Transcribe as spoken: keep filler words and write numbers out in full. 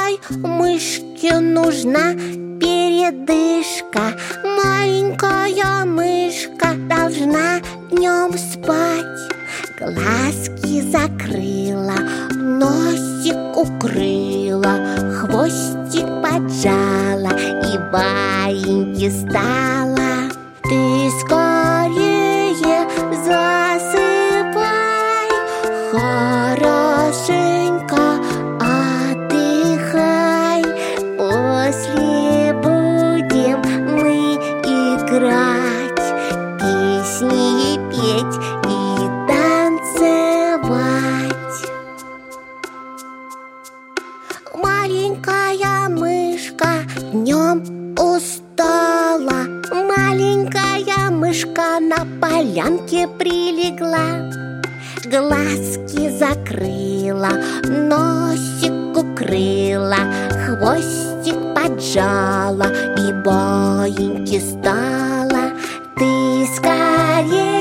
Ой, мышке нужна передышка. Маленькая мышка должна днем спать. Глазки закрыла, носик укрыла, хвостик поджала и баиньки стала. Ты скорее засыпай, хорошенько отдыхай. После будем мы играть, песни петь и танцевать. Маленькая мышка днем устала, маленькая мышка на полянке прилегла. Глазки закрыла, носик укрыла, хвостик поджала и баиньки стала. Ты скорее